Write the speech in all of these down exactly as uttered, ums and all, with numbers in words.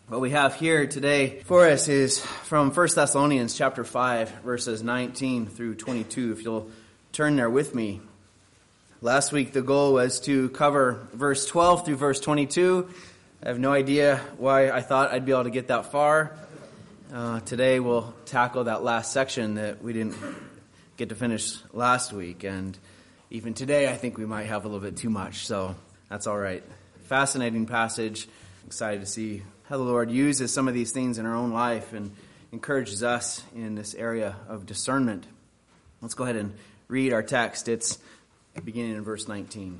What we have here today for us is from First Thessalonians chapter five, verses nineteen through twenty-two, if you'll turn there with me. Last week the goal was to cover verse twelve through verse twenty-two. I have no idea why I thought I'd be able to get that far. Uh, today we'll tackle that last section that we didn't get to finish last week, and even today I think we might have a little bit too much, so that's all right. Fascinating passage. Excited to see how the Lord uses some of these things in our own life and encourages us in this area of discernment. Let's go ahead and read our text. It's beginning in verse nineteen.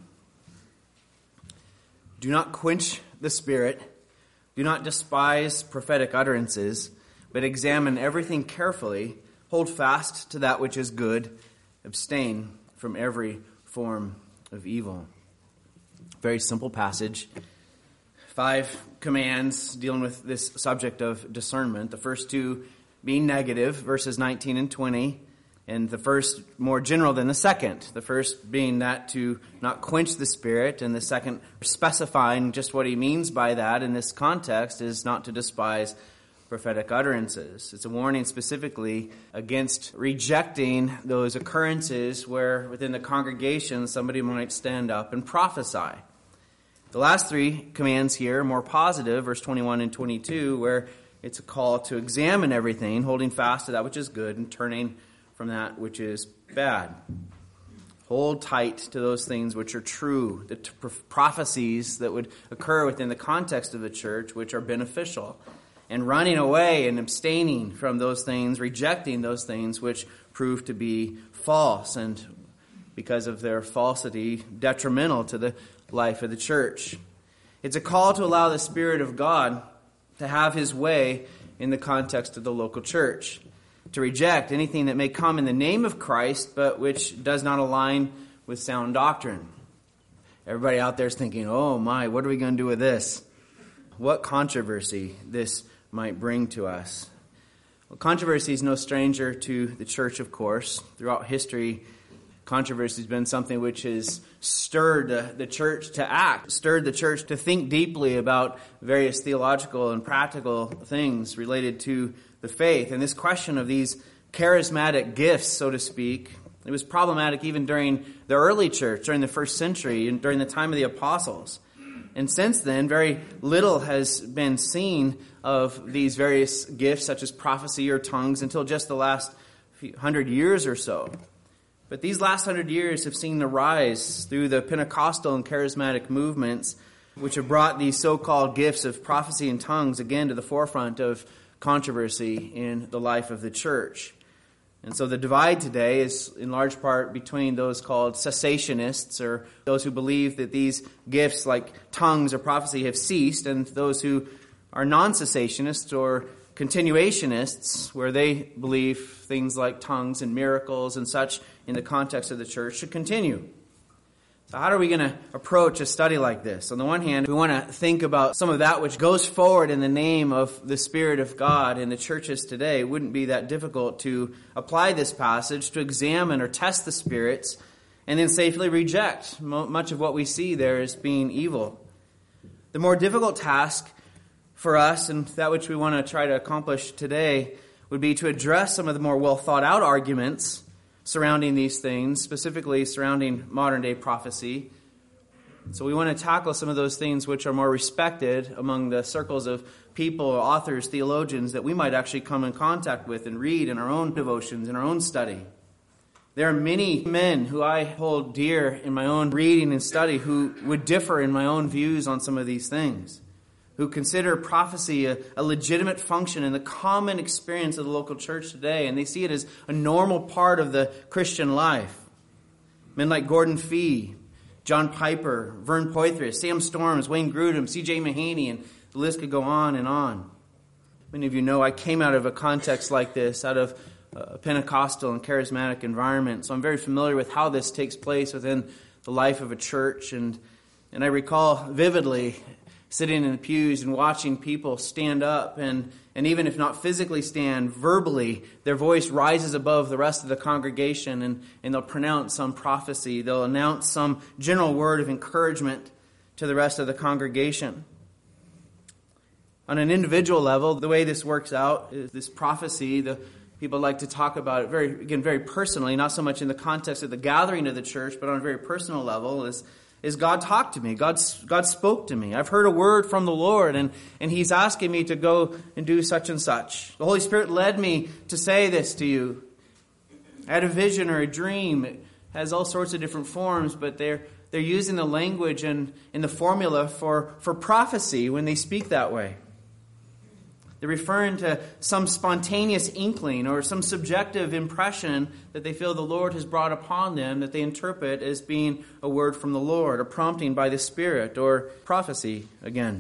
Do not quench the Spirit. Do not despise prophetic utterances, but examine everything carefully. Hold fast to that which is good. Abstain from every form of evil. Very simple passage. Five commands dealing with this subject of discernment. The first two being negative, verses nineteen and twenty. And the first more general than the second. The first being that to not quench the Spirit. And the second specifying just what he means by that in this context is not to despise prophetic utterances. It's a warning specifically against rejecting those occurrences where within the congregation somebody might stand up and prophesy. The last three commands here are more positive, verse twenty-one and twenty-two, where it's a call to examine everything, holding fast to that which is good and turning from that which is bad. Hold tight to those things which are true, the t- prophecies that would occur within the context of the church, which are beneficial, and running away and abstaining from those things, rejecting those things which prove to be false and because of their falsity, detrimental to the life of the church. It's a call to allow the Spirit of God to have his way in the context of the local church, to reject anything that may come in the name of Christ, but which does not align with sound doctrine. Everybody out there is thinking, oh my, what are we going to do with this? What controversy this might bring to us. Well, controversy is no stranger to the church, of course. Throughout history, controversy has been something which has stirred the church to act, stirred the church to think deeply about various theological and practical things related to the faith. And this question of these charismatic gifts, so to speak, it was problematic even during the early church, during the first century, and during the time of the apostles. And since then, very little has been seen of these various gifts, such as prophecy or tongues, until just the last few hundred years or so. But these last hundred years have seen the rise through the Pentecostal and charismatic movements, which have brought these so-called gifts of prophecy and tongues again to the forefront of controversy in the life of the church. And so the divide today is in large part between those called cessationists, or those who believe that these gifts like tongues or prophecy have ceased, and those who are non-cessationists or continuationists, where they believe things like tongues and miracles and such in the context of the church should continue. So how are we going to approach a study like this? On the one hand, we want to think about some of that which goes forward in the name of the Spirit of God in the churches today. It wouldn't be that difficult to apply this passage, to examine or test the spirits, and then safely reject much of what we see there as being evil. The more difficult task for us, and that which we want to try to accomplish today, would be to address some of the more well thought out arguments surrounding these things, specifically surrounding modern-day prophecy. So we want to tackle some of those things which are more respected among the circles of people, authors, theologians that we might actually come in contact with and read in our own devotions, in our own study. There are many men who I hold dear in my own reading and study who would differ in my own views on some of these things, who consider prophecy a, a legitimate function in the common experience of the local church today, and they see it as a normal part of the Christian life. Men like Gordon Fee, John Piper, Vern Poythress, Sam Storms, Wayne Grudem, C J Mahaney, and the list could go on and on. Many of you know I came out of a context like this, out of a Pentecostal and charismatic environment, so I'm very familiar with how this takes place within the life of a church, and, and I recall vividly sitting in the pews and watching people stand up, and, and even if not physically stand, verbally, their voice rises above the rest of the congregation, and, and they'll pronounce some prophecy. They'll announce some general word of encouragement to the rest of the congregation. On an individual level, the way this works out is this prophecy, the people like to talk about it very, again, very personally, not so much in the context of the gathering of the church, but on a very personal level, is, is God talked to me. God, God spoke to me. I've heard a word from the Lord, and, and He's asking me to go and do such and such. The Holy Spirit led me to say this to you. I had a vision or a dream. It has all sorts of different forms, but they're they're using the language and in the formula for, for prophecy when they speak that way. They're referring to some spontaneous inkling or some subjective impression that they feel the Lord has brought upon them that they interpret as being a word from the Lord, a prompting by the Spirit, or prophecy again.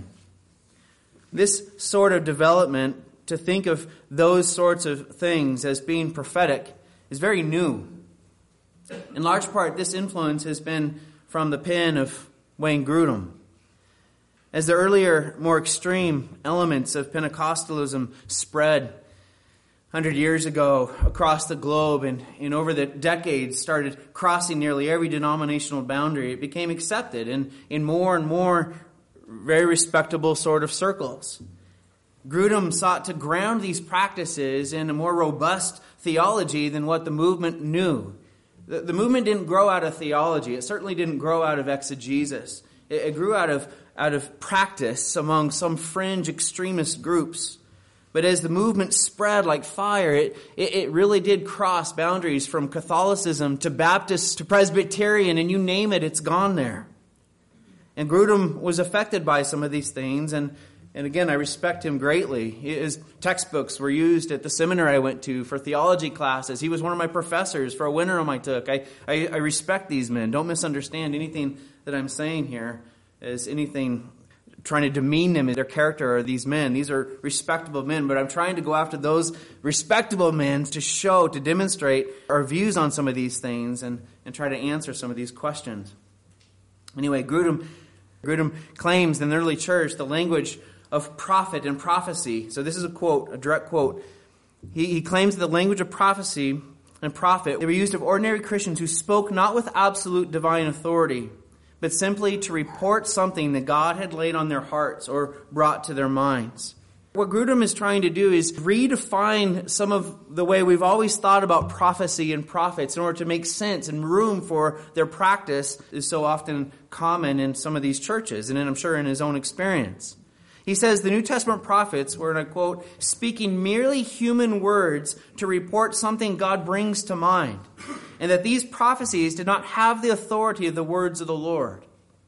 This sort of development, to think of those sorts of things as being prophetic, is very new. In large part, this influence has been from the pen of Wayne Grudem. As the earlier, more extreme elements of Pentecostalism spread one hundred years ago across the globe and, and over the decades started crossing nearly every denominational boundary, it became accepted in, in more and more very respectable sort of circles. Grudem sought to ground these practices in a more robust theology than what the movement knew. The, the movement didn't grow out of theology. It certainly didn't grow out of exegesis. It, it grew out of out of practice among some fringe extremist groups. But as the movement spread like fire, it, it, it really did cross boundaries from Catholicism to Baptist to Presbyterian, and you name it, it's gone there. And Grudem was affected by some of these things, and, and again, I respect him greatly. His textbooks were used at the seminary I went to for theology classes. He was one of my professors for a winterim I took. I, I, I respect these men. Don't misunderstand anything that I'm saying here as anything trying to demean them in their character or these men. These are respectable men, but I'm trying to go after those respectable men to show, to demonstrate our views on some of these things and, and try to answer some of these questions. Anyway, Grudem, Grudem claims in the early church the language of prophet and prophecy. So this is a quote, a direct quote. He, he claims that the language of prophecy and prophet, they were used of ordinary Christians who spoke not with absolute divine authority, but simply to report something that God had laid on their hearts or brought to their minds. What Grudem is trying to do is redefine some of the way we've always thought about prophecy and prophets in order to make sense and room for their practice is so often common in some of these churches, and I'm sure in his own experience. He says the New Testament prophets were, and I quote, speaking merely human words to report something God brings to mind, and that these prophecies did not have the authority of the words of the Lord.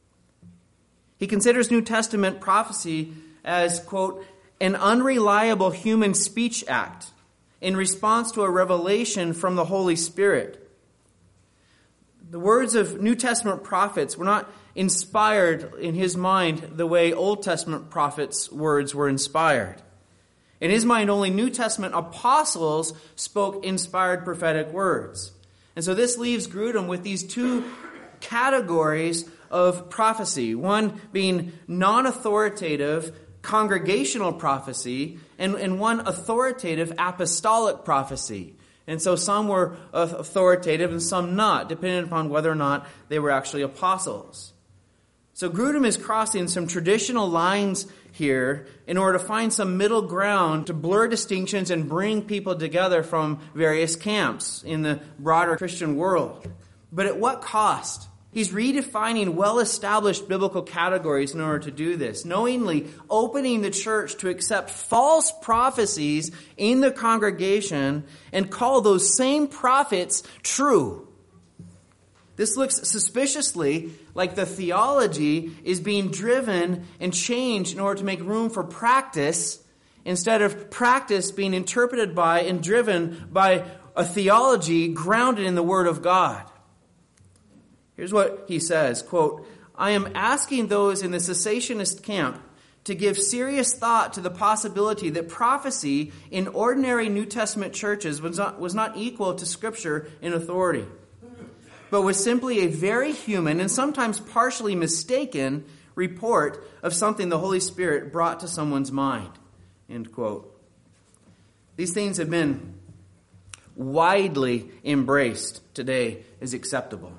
He considers New Testament prophecy as, quote, an unreliable human speech act in response to a revelation from the Holy Spirit. The words of New Testament prophets were not inspired in his mind the way Old Testament prophets' words were inspired. In his mind, only New Testament apostles spoke inspired prophetic words. And so this leaves Grudem with these two categories of prophecy. One being non-authoritative congregational prophecy and, and one authoritative apostolic prophecy. And so some were authoritative and some not, depending upon whether or not they were actually apostles. So Grudem is crossing some traditional lines here in order to find some middle ground to blur distinctions and bring people together from various camps in the broader Christian world. But at what cost? He's redefining well-established biblical categories in order to do this, knowingly opening the church to accept false prophecies in the congregation and call those same prophets true. This looks suspiciously like the theology is being driven and changed in order to make room for practice, instead of practice being interpreted by and driven by a theology grounded in the Word of God. Here's what he says, quote, I am asking those in the cessationist camp to give serious thought to the possibility that prophecy in ordinary New Testament churches was not, was not equal to Scripture in authority, but was simply a very human and sometimes partially mistaken report of something the Holy Spirit brought to someone's mind. End quote. These things have been widely embraced today as acceptable.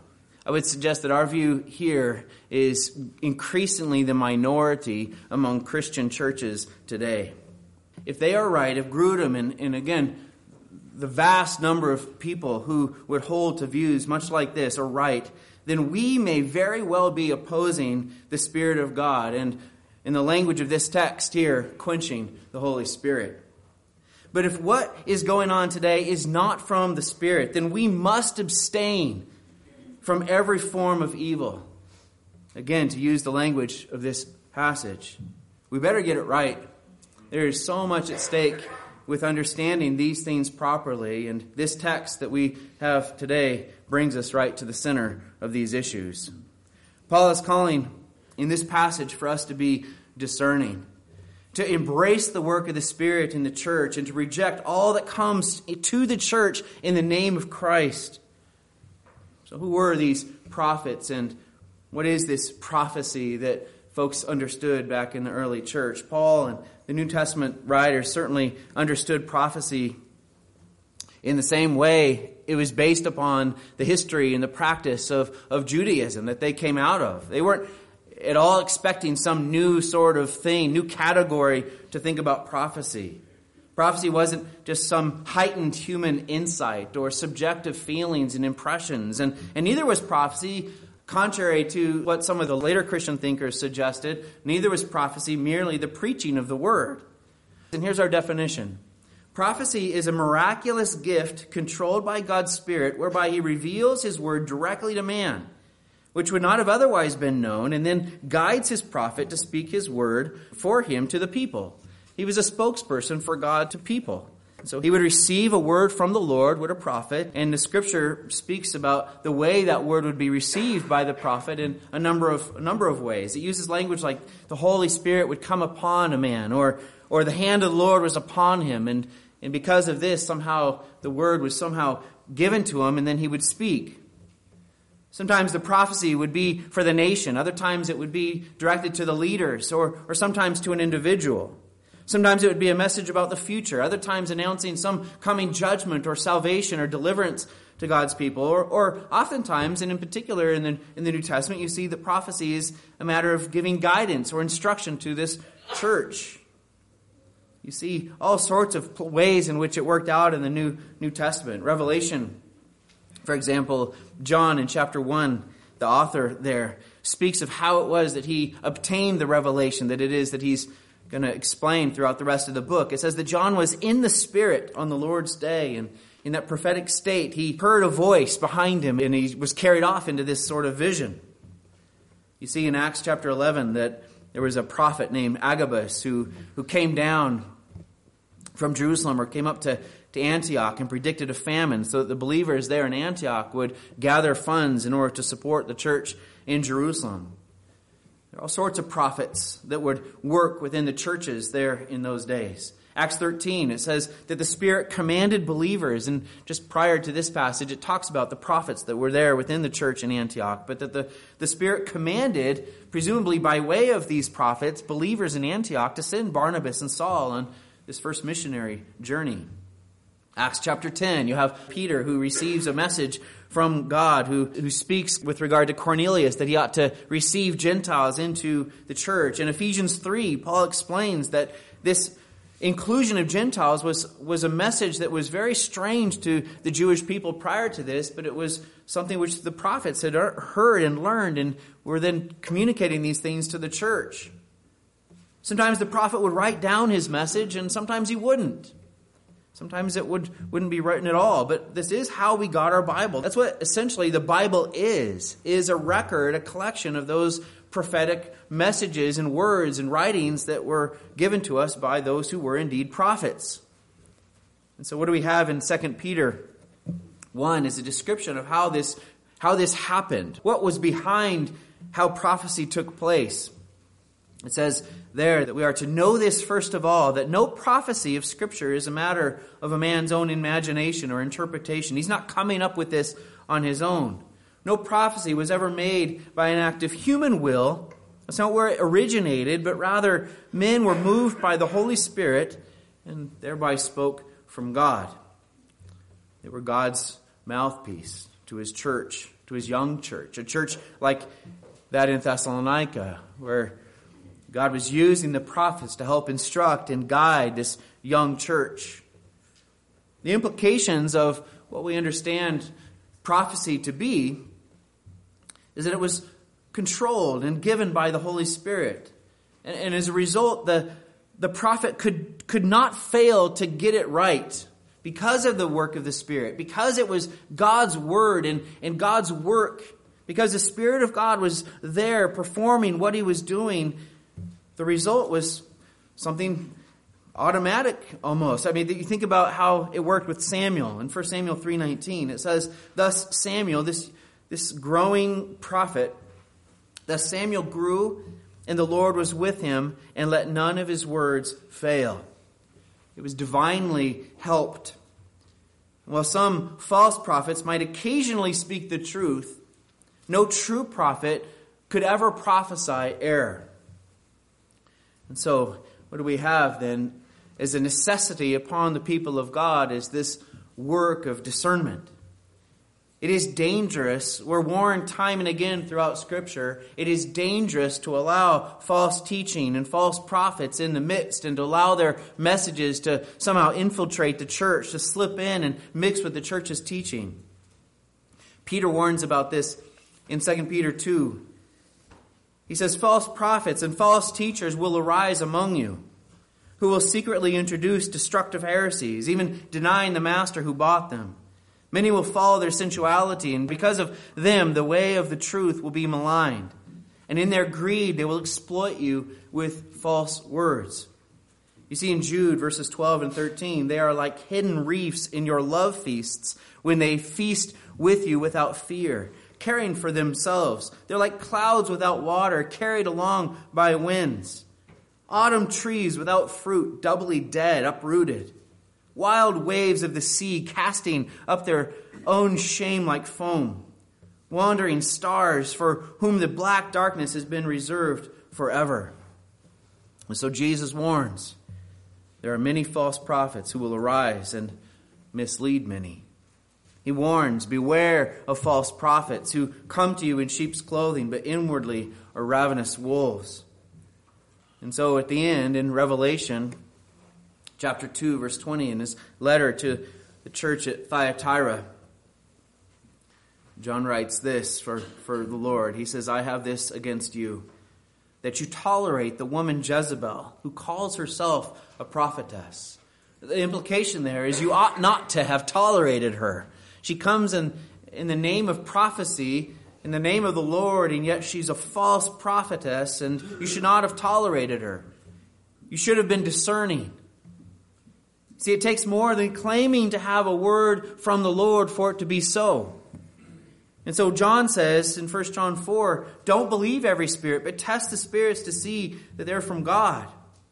I would suggest that our view here is increasingly the minority among Christian churches today. If they are right, if Grudem and, and again, the vast number of people who would hold to views much like this are right, then we may very well be opposing the Spirit of God and, in the language of this text here, quenching the Holy Spirit. But if what is going on today is not from the Spirit, then we must abstain from every form of evil. Again, to use the language of this passage, we better get it right. There is so much at stake with understanding these things properly, and this text that we have today brings us right to the center of these issues. Paul is calling in this passage for us to be discerning, to embrace the work of the Spirit in the church, and to reject all that comes to the church in the name of Christ. So who were these prophets, and what is this prophecy that folks understood back in the early church? Paul and the New Testament writers certainly understood prophecy in the same way. It was based upon the history and the practice of, of Judaism that they came out of. They weren't at all expecting some new sort of thing, new category to think about prophecy. Prophecy wasn't just some heightened human insight or subjective feelings and impressions. And, and neither was prophecy, contrary to what some of the later Christian thinkers suggested, neither was prophecy merely the preaching of the word. And here's our definition. Prophecy is a miraculous gift controlled by God's Spirit, whereby He reveals His word directly to man, which would not have otherwise been known, and then guides His prophet to speak His word for him to the people. He was a spokesperson for God to people. So he would receive a word from the Lord with a prophet, and the Scripture speaks about the way that word would be received by the prophet in a number of a number of ways. It uses language like the Holy Spirit would come upon a man, or or the hand of the Lord was upon him, and, and because of this, somehow the word was somehow given to him, and then he would speak. Sometimes the prophecy would be for the nation. Other times it would be directed to the leaders, or, or sometimes to an individual. Sometimes it would be a message about the future. Other times announcing some coming judgment or salvation or deliverance to God's people. Or, or oftentimes, and in particular in the, in the New Testament, you see that prophecy is a matter of giving guidance or instruction to this church. You see all sorts of ways in which it worked out in the New, New Testament. Revelation, for example, John in chapter one, the author there speaks of how it was that he obtained the revelation that it is that he's going to explain throughout the rest of the book. It says that John was in the Spirit on the Lord's day, and in that prophetic state, he heard a voice behind him, and he was carried off into this sort of vision. You see in Acts chapter eleven that there was a prophet named Agabus who, who came down from Jerusalem, or came up to, to Antioch, and predicted a famine so that the believers there in Antioch would gather funds in order to support the church in Jerusalem. There are all sorts of prophets that would work within the churches there in those days. Acts thirteen, it says that the Spirit commanded believers, and just prior to this passage, it talks about the prophets that were there within the church in Antioch, but that the, the Spirit commanded, presumably by way of these prophets, believers in Antioch to send Barnabas and Saul on this first missionary journey. Acts chapter ten, you have Peter who receives a message from God, who, who speaks with regard to Cornelius that he ought to receive Gentiles into the church. In Ephesians three, Paul explains that this inclusion of Gentiles was, was a message that was very strange to the Jewish people prior to this, but it was something which the prophets had heard and learned and were then communicating these things to the church. Sometimes the prophet would write down his message, and sometimes he wouldn't. Sometimes it would, wouldn't be written at all, but this is how we got our Bible. That's what essentially the Bible is, is a record, a collection of those prophetic messages and words and writings that were given to us by those who were indeed prophets. And so what do we have in Second Peter one is a description of how this, how this happened. What was behind how prophecy took place. It says there that we are to know this first of all, that no prophecy of Scripture is a matter of a man's own imagination or interpretation. He's not coming up with this on his own. No prophecy was ever made by an act of human will. That's not where it originated, but rather men were moved by the Holy Spirit and thereby spoke from God. They were God's mouthpiece to His church, to his young church, a church like that in Thessalonica, where God was using the prophets to help instruct and guide this young church. The implications of what we understand prophecy to be is that it was controlled and given by the Holy Spirit. And, and as a result, the, the prophet could, could not fail to get it right because of the work of the Spirit, because it was God's word and, and God's work, because the Spirit of God was there performing what he was doing. The result was something automatic almost. I mean, you think about how it worked with Samuel in First Samuel three nineteen. It says, thus Samuel, this, this growing prophet, thus Samuel grew, and the Lord was with him, and let none of his words fail. It was divinely helped. While some false prophets might occasionally speak the truth, no true prophet could ever prophesy error. And so, what do we have then as a necessity upon the people of God is this work of discernment. It is dangerous. We're warned time and again throughout Scripture. It is dangerous to allow false teaching and false prophets in the midst and to allow their messages to somehow infiltrate the church, to slip in and mix with the church's teaching. Peter warns about this in Second Peter two. He says, false prophets and false teachers will arise among you, who will secretly introduce destructive heresies, even denying the master who bought them. Many will follow their sensuality, and because of them, the way of the truth will be maligned. And in their greed, they will exploit you with false words. You see in Jude, verses twelve and thirteen, they are like hidden reefs in your love feasts when they feast with you without fear, caring for themselves. They're like clouds without water, carried along by winds. Autumn trees without fruit, doubly dead, uprooted. Wild waves of the sea casting up their own shame like foam. Wandering stars for whom the black darkness has been reserved forever. And so Jesus warns, there are many false prophets who will arise and mislead many. He warns, beware of false prophets who come to you in sheep's clothing, but inwardly are ravenous wolves. And so at the end, in Revelation chapter two, verse twenty, in his letter to the church at Thyatira, John writes this for, for the Lord. He says, I have this against you, that you tolerate the woman Jezebel, who calls herself a prophetess. The implication there is you ought not to have tolerated her. She comes in, in the name of prophecy, in the name of the Lord, and yet she's a false prophetess, and you should not have tolerated her. You should have been discerning. See, it takes more than claiming to have a word from the Lord for it to be so. And so John says in First John four, don't believe every spirit, but test the spirits to see that they're from God.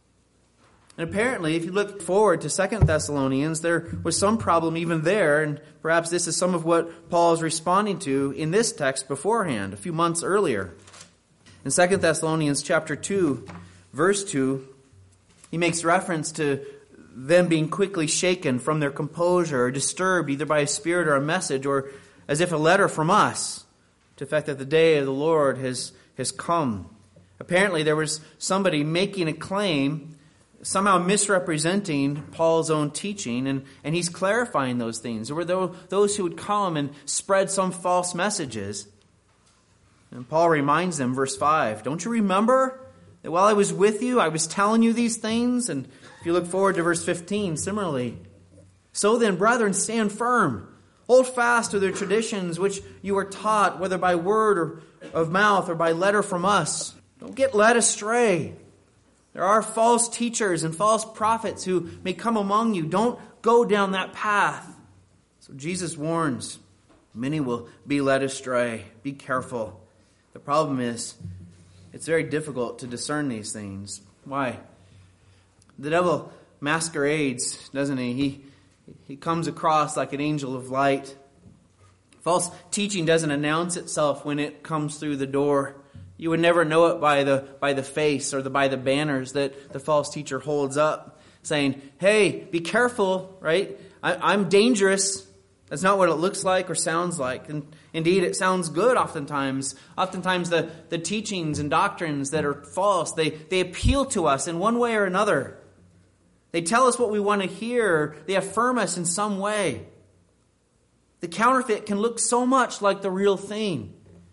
And apparently, if you look forward to Second Thessalonians, there was some problem even there, and perhaps this is some of what Paul is responding to in this text beforehand, a few months earlier. In Second Thessalonians chapter two, verse two, he makes reference to them being quickly shaken from their composure or disturbed either by a spirit or a message, or as if a letter from us, to the fact that the day of the Lord has, has come. Apparently, there was somebody making a claim, somehow misrepresenting Paul's own teaching, and, and he's clarifying those things. There were those who would come and spread some false messages. And Paul reminds them, verse five, don't you remember that while I was with you, I was telling you these things? And if you look forward to verse fifteen, similarly, so then, brethren, stand firm. Hold fast to the traditions which you were taught, whether by word or of mouth or by letter from us. Don't get led astray. There are false teachers and false prophets who may come among you. Don't go down that path. So Jesus warns, many will be led astray. Be careful. The problem is, it's very difficult to discern these things. Why? The devil masquerades, doesn't he? He he comes across like an angel of light. False teaching doesn't announce itself when it comes through the door. You would never know it by the by the face or the by the banners that the false teacher holds up, saying, "Hey, be careful!" Right? I, I'm dangerous. That's not what it looks like or sounds like. And indeed, it sounds good oftentimes. Oftentimes the, the teachings and doctrines that are false, they, they appeal to us in one way or another. They tell us what we want to hear. They affirm us in some way. The counterfeit can look so much like the real thing.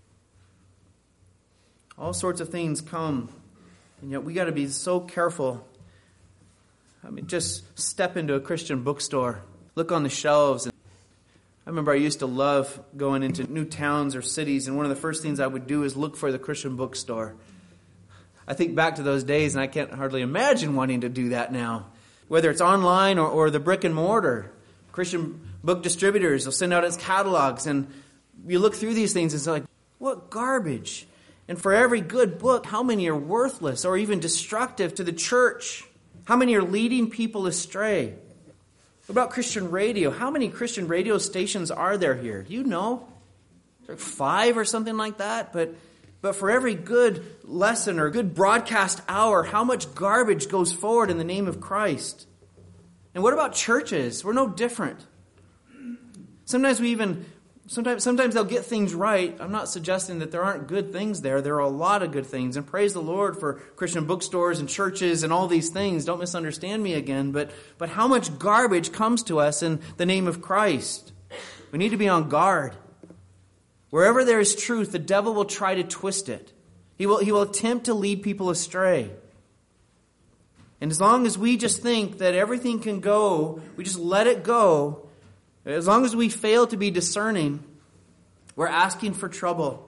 All sorts of things come, and yet we got to be so careful. I mean, just step into a Christian bookstore, look on the shelves. I remember I used to love going into new towns or cities, and one of the first things I would do is look for the Christian bookstore. I think back to those days, and I can't hardly imagine wanting to do that now. Whether it's online or, or the brick and mortar, Christian book distributors will send out its catalogs, and you look through these things and it's like, what garbage. And for every good book, how many are worthless or even destructive to the church? How many are leading people astray? What about Christian radio? How many Christian radio stations are there here? Do you know? Like five or something like that? But but for every good lesson or good broadcast hour, how much garbage goes forward in the name of Christ? And what about churches? We're no different. Sometimes we even, sometimes sometimes they'll get things right. I'm not suggesting that there aren't good things there. There are a lot of good things. And praise the Lord for Christian bookstores and churches and all these things. Don't misunderstand me again. But, but how much garbage comes to us in the name of Christ? We need to be on guard. Wherever there is truth, the devil will try to twist it. He will, he will attempt to lead people astray. And as long as we just think that everything can go, we just let it go, as long as we fail to be discerning, we're asking for trouble.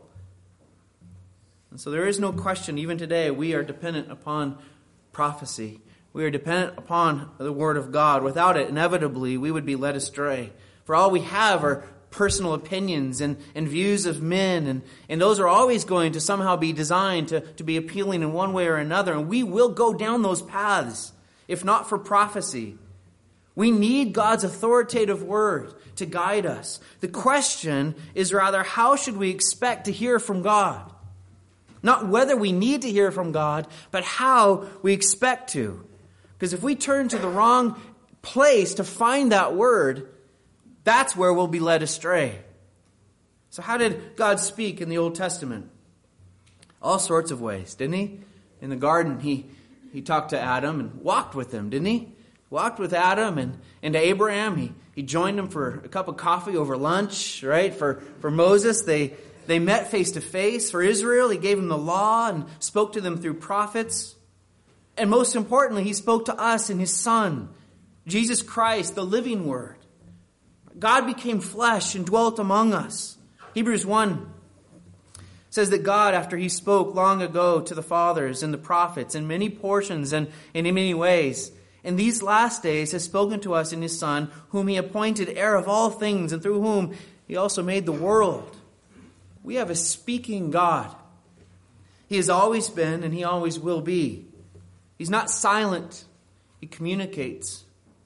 And so there is no question, even today, we are dependent upon prophecy. We are dependent upon the Word of God. Without it, inevitably, we would be led astray. For all we have are personal opinions and, and views of men, and, and those are always going to somehow be designed to, to be appealing in one way or another, and we will go down those paths, if not for prophecy. We need God's authoritative word to guide us. The question is rather, how should we expect to hear from God? Not whether we need to hear from God, but how we expect to. Because if we turn to the wrong place to find that word, that's where we'll be led astray. So how did God speak in the Old Testament? All sorts of ways, didn't he? In the garden, he, he talked to Adam and walked with him, didn't he? Walked with Adam and, and to Abraham. He, he joined him for a cup of coffee over lunch, right? For, for Moses, they, they met face to face. For Israel, he gave them the law and spoke to them through prophets. And most importantly, he spoke to us in his Son, Jesus Christ, the living Word. God became flesh and dwelt among us. Hebrews one says that God, after he spoke long ago to the fathers and the prophets in many portions and, and in many ways, in these last days has spoken to us in his Son, whom he appointed heir of all things, and through whom he also made the world. We have a speaking God. He has always been and he always will be. He's not silent. He communicates.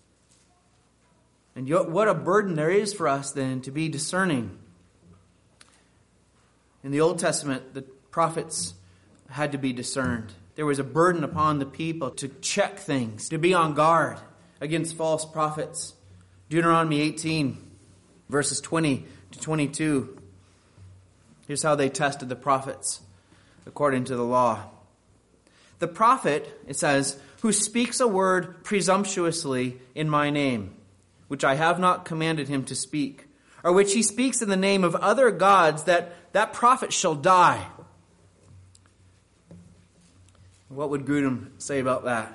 And what a burden there is for us then to be discerning. In the Old Testament, the prophets had to be discerned. There was a burden upon the people to check things, to be on guard against false prophets. Deuteronomy eighteen, verses twenty to twenty-two. Here's how they tested the prophets according to the law. The prophet, it says, who speaks a word presumptuously in my name, which I have not commanded him to speak, or which he speaks in the name of other gods, that that prophet shall die. What would Grudem say about that?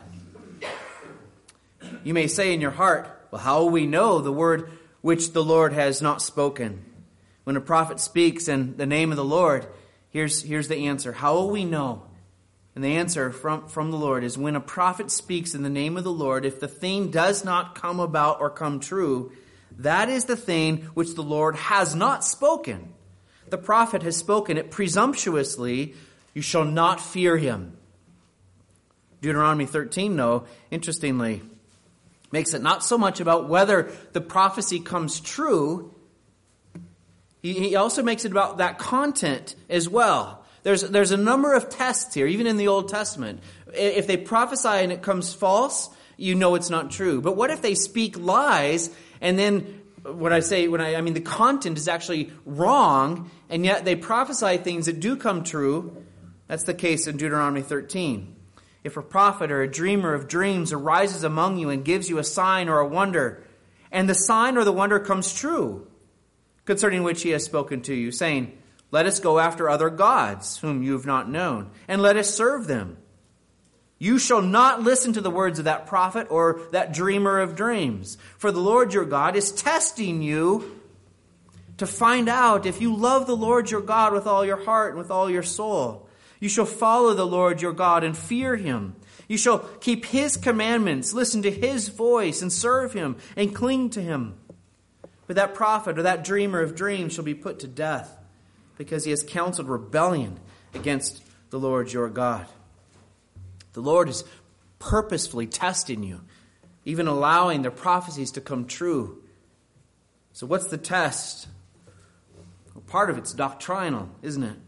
You may say in your heart, well, how will we know the word which the Lord has not spoken? When a prophet speaks in the name of the Lord, here's, here's the answer. How will we know? And the answer from, from the Lord is when a prophet speaks in the name of the Lord, if the thing does not come about or come true, that is the thing which the Lord has not spoken. The prophet has spoken it presumptuously. You shall not fear him. Deuteronomy thirteen, though, interestingly, makes it not so much about whether the prophecy comes true. He, he also makes it about that content as well. There's, there's a number of tests here, even in the Old Testament. If they prophesy and it comes false, you know it's not true. But what if they speak lies and then what I say, when I, I mean the content is actually wrong, and yet they prophesy things that do come true. That's the case in Deuteronomy thirteen. If a prophet or a dreamer of dreams arises among you and gives you a sign or a wonder, and the sign or the wonder comes true, concerning which he has spoken to you, saying, let us go after other gods whom you have not known, and let us serve them. You shall not listen to the words of that prophet or that dreamer of dreams. For the Lord your God is testing you to find out if you love the Lord your God with all your heart and with all your soul. You shall follow the Lord your God and fear him. You shall keep his commandments, listen to his voice, and serve him, and cling to him. But that prophet or that dreamer of dreams shall be put to death, because he has counseled rebellion against the Lord your God. The Lord is purposefully testing you, even allowing their prophecies to come true. So what's the test? Well, part of it's doctrinal, isn't it?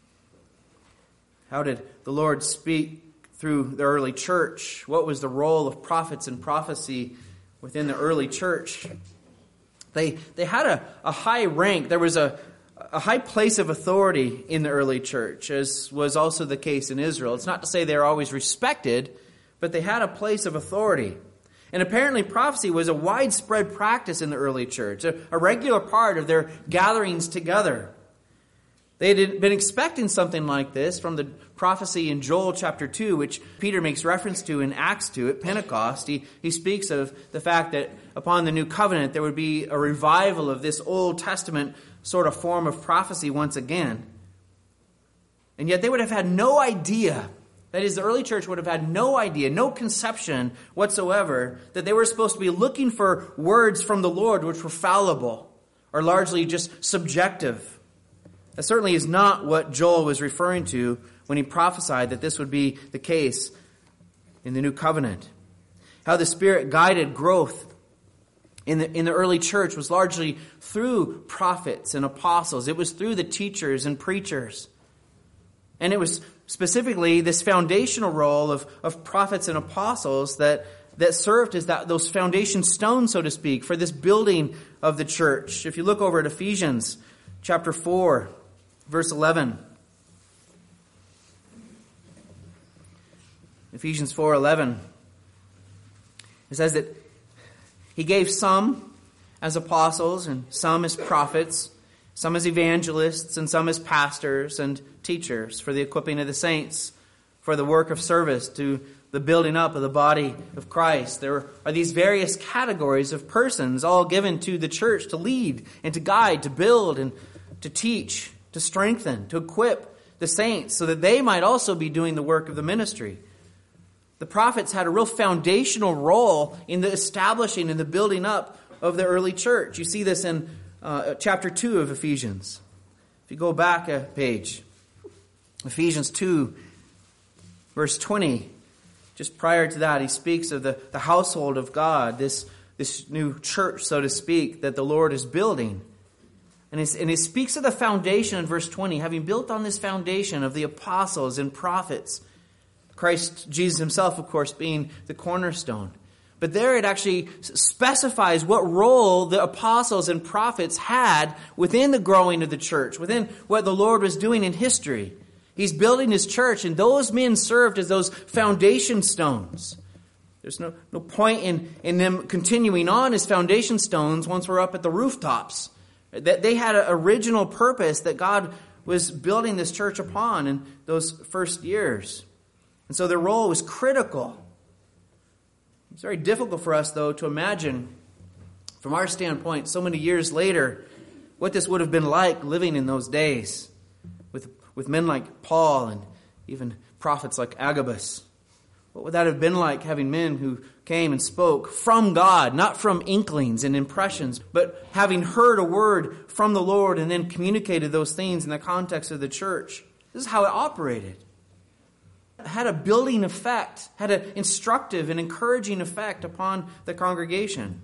How did the Lord speak through the early church? What was the role of prophets and prophecy within the early church? They they had a, a high rank. There was a, a high place of authority in the early church, as was also the case in Israel. It's not to say they were always respected, but they had a place of authority. And apparently prophecy was a widespread practice in the early church, a, a regular part of their gatherings together. They had been expecting something like this from the prophecy in Joel chapter two, which Peter makes reference to in Acts two at Pentecost. He, he speaks of the fact that upon the new covenant there would be a revival of this Old Testament sort of form of prophecy once again. And yet they would have had no idea, that is, the early church would have had no idea, no conception whatsoever, that they were supposed to be looking for words from the Lord which were fallible or largely just subjective. That certainly is not what Joel was referring to when he prophesied that this would be the case in the new covenant. How the Spirit guided growth in the, in the early church was largely through prophets and apostles. It was through the teachers and preachers. And it was specifically this foundational role of, of prophets and apostles that, that served as that, those foundation stones, so to speak, for this building of the church. If you look over at Ephesians chapter four, verse eleven. Ephesians four eleven. It says that he gave some as apostles and some as prophets, some as evangelists and some as pastors and teachers for the equipping of the saints, for the work of service to the building up of the body of Christ. There are these various categories of persons all given to the church to lead and to guide, to build and to teach, to strengthen, to equip the saints so that they might also be doing the work of the ministry. The prophets had a real foundational role in the establishing and the building up of the early church. You see this in uh, chapter two of Ephesians. If you go back a page, Ephesians two, verse twenty, just prior to that, he speaks of the, the household of God, this, this new church, so to speak, that the Lord is building. And, and he speaks of the foundation in verse twenty, having built on this foundation of the apostles and prophets, Christ Jesus himself, of course, being the cornerstone. But there it actually specifies what role the apostles and prophets had within the growing of the church, within what the Lord was doing in history. He's building his church, and those men served as those foundation stones. There's no, no point in, in them continuing on as foundation stones once we're up at the rooftops. That they had an original purpose that God was building this church upon in those first years. And so their role was critical. It's very difficult for us, though, to imagine, from our standpoint, so many years later, what this would have been like living in those days with, with men like Paul and even prophets like Agabus. What would that have been like, having men who came and spoke from God, not from inklings and impressions, but having heard a word from the Lord and then communicated those things in the context of the church? This is how it operated. It had a building effect, had an instructive and encouraging effect upon the congregation.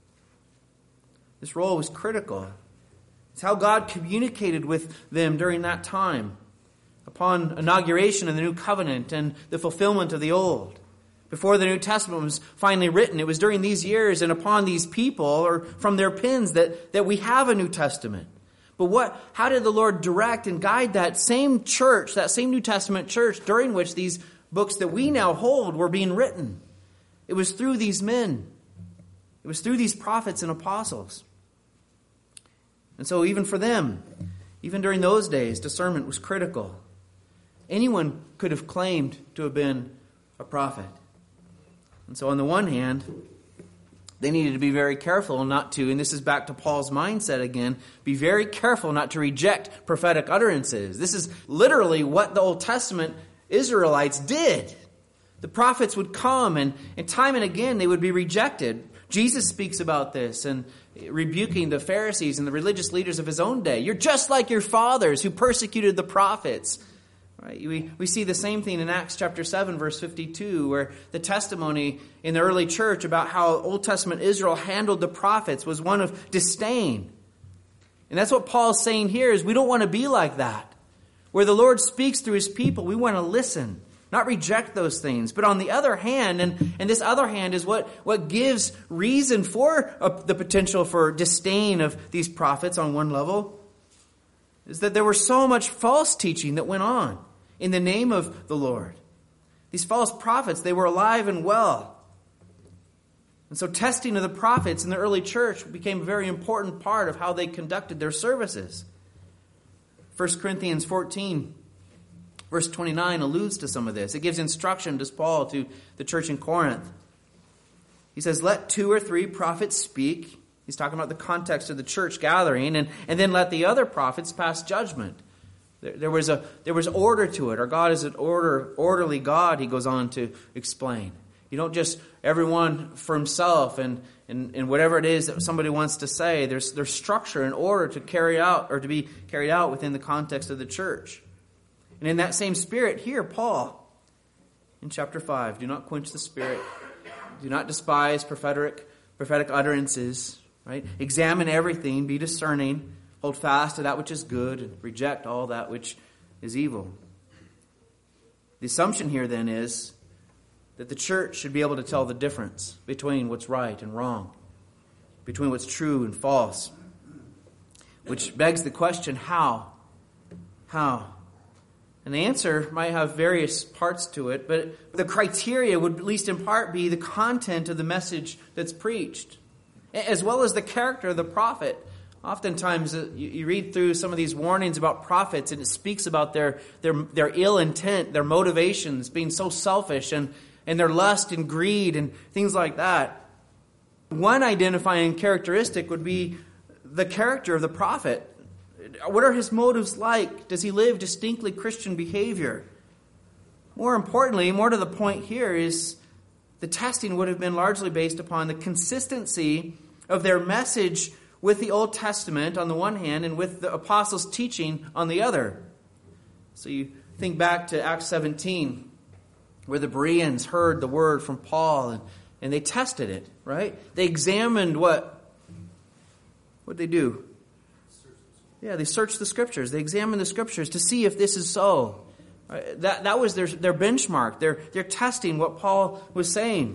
This role was critical. It's how God communicated with them during that time, upon inauguration of the new covenant and the fulfillment of the old. Before the New Testament was finally written, it was during these years and upon these people or from their pens that, that we have a New Testament. But what? How did the Lord direct and guide that same church, that same New Testament church during which these books that we now hold were being written? It was through these men. It was through these prophets and apostles. And so even for them, even during those days, discernment was critical. Anyone could have claimed to have been a prophet. And so on the one hand, they needed to be very careful not to, and this is back to Paul's mindset again, be very careful not to reject prophetic utterances. This is literally what the Old Testament Israelites did. The prophets would come, and, and time and again they would be rejected. Jesus speaks about this and rebuking the Pharisees and the religious leaders of his own day. You're just like your fathers who persecuted the prophets. Right? We, we see the same thing in Acts chapter seven, verse fifty-two, where the testimony in the early church about how Old Testament Israel handled the prophets was one of disdain. And that's what Paul's saying here is we don't want to be like that. Where the Lord speaks through his people, we want to listen, not reject those things. But on the other hand, and, and this other hand is what, what gives reason for uh, the potential for disdain of these prophets on one level, is that there was so much false teaching that went on in the name of the Lord. These false prophets, they were alive and well. And so testing of the prophets in the early church became a very important part of how they conducted their services. First Corinthians fourteen, verse twenty-nine alludes to some of this. It gives instruction to Paul to the church in Corinth. He says, let two or three prophets speak. He's talking about the context of the church gathering, and, and then let the other prophets pass judgment. There, there was a there was order to it. Our God is an order orderly God, he goes on to explain. You don't just everyone for himself and, and, and whatever it is that somebody wants to say. There's there's structure and order to carry out or to be carried out within the context of the church. And in that same spirit here, Paul, in chapter five, do not quench the spirit. Do not despise prophetic prophetic utterances. Right? Examine everything, be discerning, hold fast to that which is good, and reject all that which is evil. The assumption here then is that the church should be able to tell the difference between what's right and wrong, between what's true and false. Which begs the question, how? How? And the answer might have various parts to it, but the criteria would at least in part be the content of the message that's preached, as well as the character of the prophet. Oftentimes, uh, you, you read through some of these warnings about prophets, and it speaks about their their, their ill intent, their motivations, being so selfish, and, and their lust and greed and things like that. One identifying characteristic would be the character of the prophet. What are his motives like? Does he live distinctly Christian behavior? More importantly, more to the point here, is the testing would have been largely based upon the consistency of their message with the Old Testament on the one hand and with the apostles' teaching on the other. So you think back to Acts seventeen, where the Bereans heard the word from Paul and, and they tested it, right? They examined what? What did they do? Yeah, they searched the Scriptures. They examined the Scriptures to see if this is so. That that was their their benchmark. They're they're testing what Paul was saying.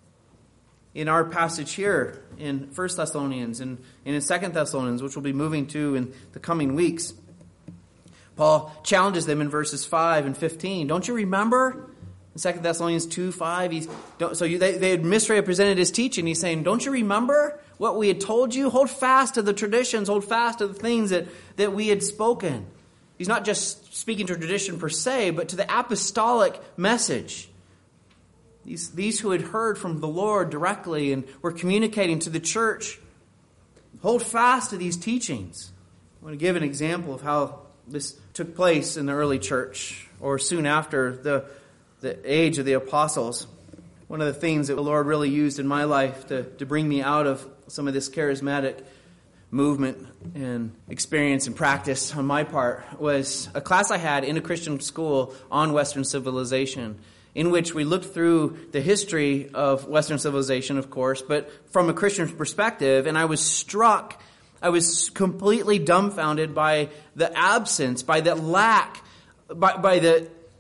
In our passage here in First Thessalonians and, and in Second Thessalonians, which we'll be moving to in the coming weeks, Paul challenges them in verses five and fifteen. Don't you remember in Second Thessalonians two five? He's don't, so you, they they had misrepresented his teaching. He's saying, don't you remember what we had told you? Hold fast to the traditions. Hold fast to the things that, that we had spoken. He's not just speaking to tradition per se, but to the apostolic message. These, these who had heard from the Lord directly and were communicating to the church. Hold fast to these teachings. I want to give an example of how this took place in the early church, or soon after the, the age of the apostles. One of the things that the Lord really used in my life to, to bring me out of some of this charismatic movement and experience and practice on my part was a class I had in a Christian school on Western civilization, in which we looked through the history of Western civilization, of course, but from a Christian perspective, and I was struck, I was completely dumbfounded by the absence, by the lack, by, by the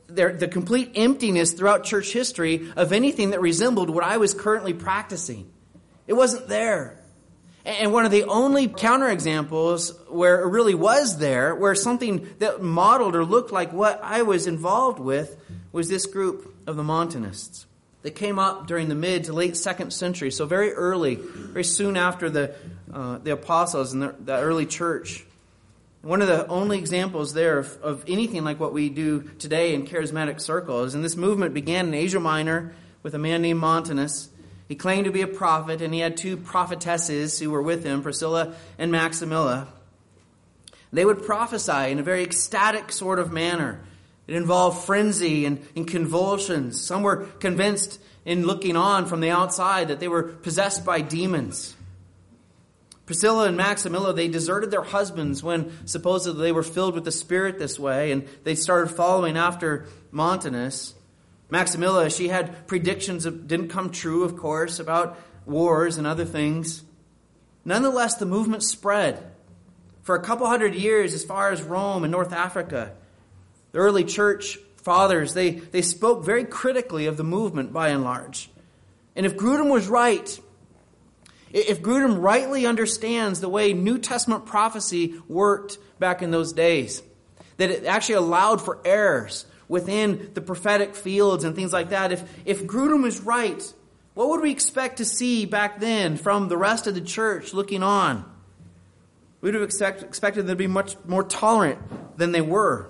there, the complete emptiness throughout church history of anything that resembled what I was currently practicing. It wasn't there. And one of the only counterexamples where it really was there, where something that modeled or looked like what I was involved with, was this group of the Montanists. They came up during the mid to late second century, so very early, very soon after the uh, the apostles and the, the early church. One of the only examples there of, of anything like what we do today in charismatic circles. And this movement began in Asia Minor with a man named Montanus. He claimed to be a prophet, and he had two prophetesses who were with him, Priscilla and Maximilla. They would prophesy in a very ecstatic sort of manner. It involved frenzy and, and convulsions. Some were convinced in looking on from the outside that they were possessed by demons. Priscilla and Maximilla, they deserted their husbands when supposedly they were filled with the Spirit this way, and they started following after Montanus. Maximilla, she had predictions that didn't come true, of course, about wars and other things. Nonetheless, the movement spread for a couple hundred years as far as Rome and North Africa. The early church fathers, they, they spoke very critically of the movement by and large. And if Grudem was right, if Grudem rightly understands the way New Testament prophecy worked back in those days, that it actually allowed for errors within the prophetic fields and things like that, if, if Grudem is right, what would we expect to see back then from the rest of the church looking on? We would have expect, expected them to be much more tolerant than they were.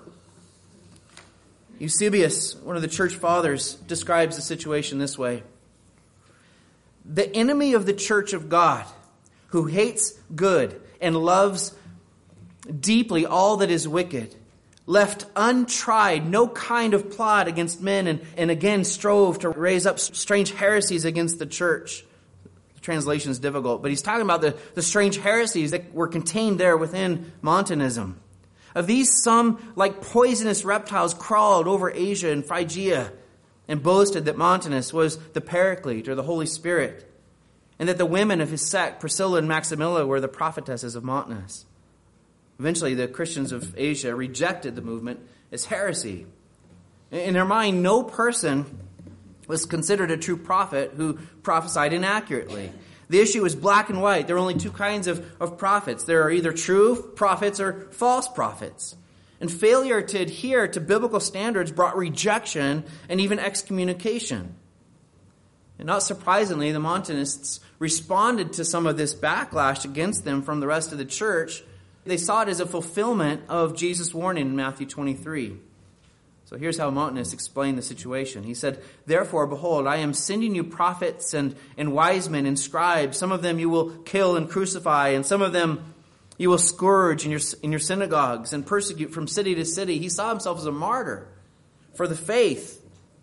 Eusebius, one of the church fathers, describes the situation this way. The enemy of the church of God, who hates good and loves deeply all that is wicked, left untried no kind of plot against men, and, and again strove to raise up strange heresies against the church. The translation is difficult, but he's talking about the, the strange heresies that were contained there within Montanism. Of these, some, like poisonous reptiles, crawled over Asia and Phrygia and boasted that Montanus was the Paraclete, or the Holy Spirit, and that the women of his sect, Priscilla and Maximilla, were the prophetesses of Montanus. Eventually, the Christians of Asia rejected the movement as heresy. In their mind, no person was considered a true prophet who prophesied inaccurately. The issue is black and white. There are only two kinds of, of prophets. There are either true prophets or false prophets. And failure to adhere to biblical standards brought rejection and even excommunication. And not surprisingly, the Montanists responded to some of this backlash against them from the rest of the church. They saw it as a fulfillment of Jesus' warning in Matthew twenty-three. So here's how Montanus explained the situation. He said, "Therefore, behold, I am sending you prophets and, and wise men and scribes. Some of them you will kill and crucify, and some of them you will scourge in your, in your synagogues and persecute from city to city." He saw himself as a martyr for the faith.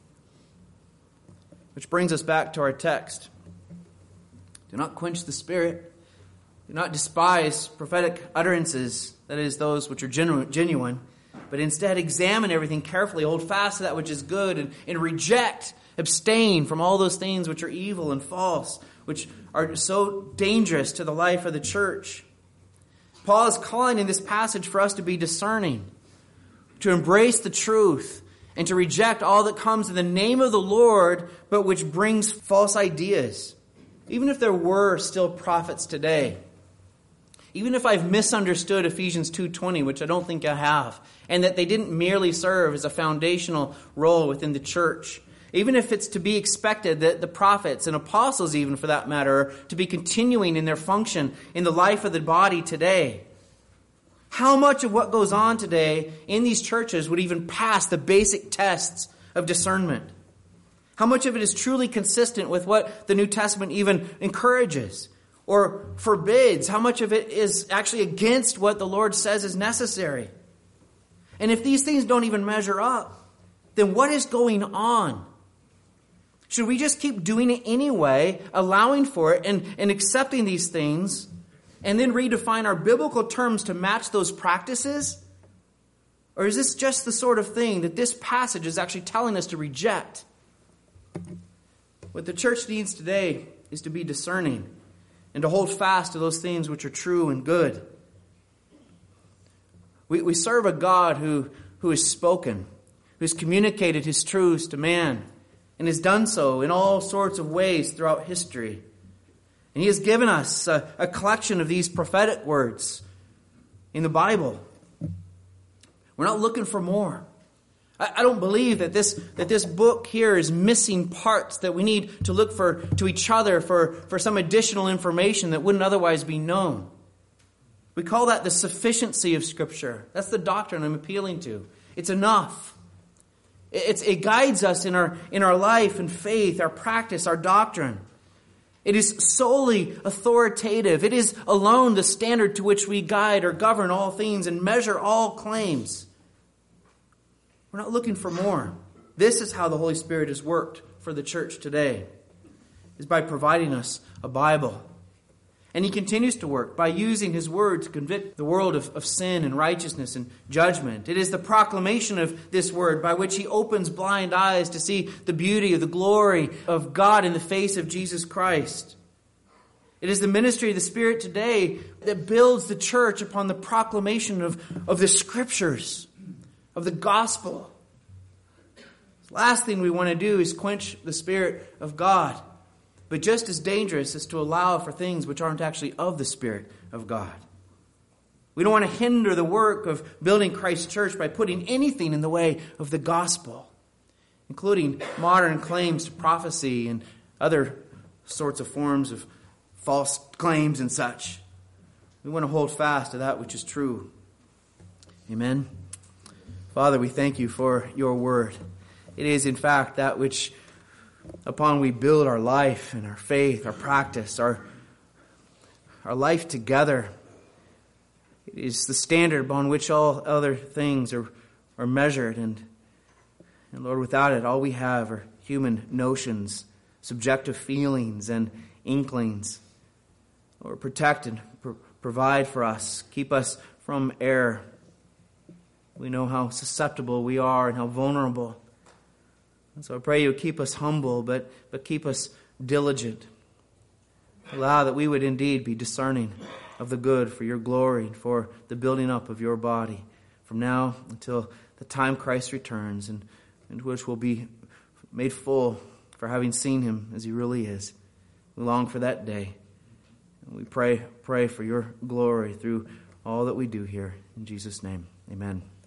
Which brings us back to our text. Do not quench the Spirit. Do not despise prophetic utterances, that is, those which are genuine, genuine, but instead examine everything carefully, hold fast to that which is good, and, and reject, abstain from all those things which are evil and false, which are so dangerous to the life of the church. Paul is calling in this passage for us to be discerning, to embrace the truth, and to reject all that comes in the name of the Lord, but which brings false ideas. Even if there were still prophets today, even if I've misunderstood Ephesians two twenty, which I don't think I have, and that they didn't merely serve as a foundational role within the church, even if it's to be expected that the prophets and apostles, even for that matter, are to be continuing in their function in the life of the body today, how much of what goes on today in these churches would even pass the basic tests of discernment? How much of it is truly consistent with what the New Testament even encourages or forbids? How much of it is actually against what the Lord says is necessary? And if these things don't even measure up, then what is going on? Should we just keep doing it anyway, allowing for it and, and accepting these things, and then redefine our biblical terms to match those practices? Or is this just the sort of thing that this passage is actually telling us to reject? What the church needs today is to be discerning and to hold fast to those things which are true and good. We, we serve a God who, who is spoken, who has communicated his truths to man and has done so in all sorts of ways throughout history. And he has given us a, a collection of these prophetic words in the Bible. We're not looking for more. I, I don't believe that this that this book here is missing parts that we need to look for to each other for, for some additional information that wouldn't otherwise be known. We call that the sufficiency of Scripture. That's the doctrine I'm appealing to. It's enough. It's, it guides us in our, in our life and faith, our practice, our doctrine. It is solely authoritative. It is alone the standard to which we guide or govern all things and measure all claims. We're not looking for more. This is how the Holy Spirit has worked for the church today, is by providing us a Bible. And he continues to work by using his word to convict the world of, of sin and righteousness and judgment. It is the proclamation of this word by which he opens blind eyes to see the beauty of the glory of God in the face of Jesus Christ. It is the ministry of the Spirit today that builds the church upon the proclamation of, of the Scriptures, of the gospel. The last thing we want to do is quench the Spirit of God. But just as dangerous is to allow for things which aren't actually of the Spirit of God. We don't want to hinder the work of building Christ's church by putting anything in the way of the gospel, including modern claims to prophecy and other sorts of forms of false claims and such. We want to hold fast to that which is true. Amen. Father, we thank you for your word. It is, in fact, that which upon we build our life and our faith, our practice, our, our life together. It is the standard upon which all other things are, are measured. And, and Lord, without it, all we have are human notions, subjective feelings and inklings. Lord, protect and pro- provide for us. Keep us from error. We know how susceptible we are and how vulnerable. And so I pray you keep us humble, but, but keep us diligent. Allow that we would indeed be discerning of the good for your glory and for the building up of your body from now until the time Christ returns, and, and which will be made full for having seen him as he really is. We long for that day. And we pray, pray for your glory through all that we do here. In Jesus' name, amen.